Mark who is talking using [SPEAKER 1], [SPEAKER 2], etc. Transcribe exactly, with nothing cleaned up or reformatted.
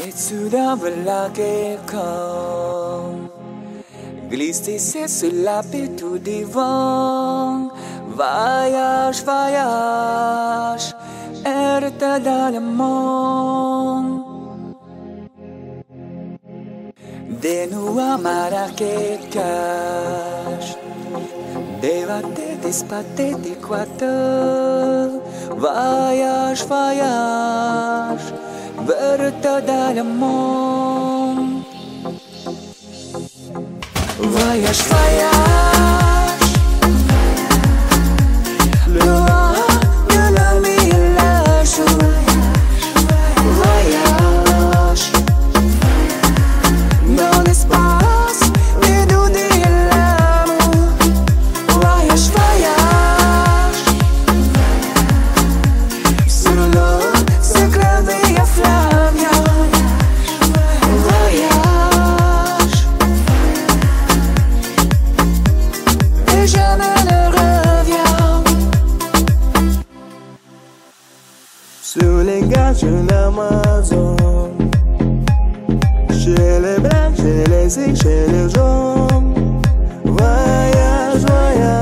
[SPEAKER 1] Et soudain voilà quelqu'un glissé sur la pétou du vent. Voyage, voyage, erta dans le monde. De nous à Marrakech, débatté, despaté, d'équateur. Voyage, voyage, verta dans le monde. Voyage, voyage, loin de la nuit et la jour. Voyage dans l'espace des doutes et l'amour. Voyage, voyage sur l'eau, secret et flamme. Voyage et jamais ne reviens. Sur les gages de l'Amazon, chez les blancs, chez les zigs, chez les jaunes. Voyage, voyage.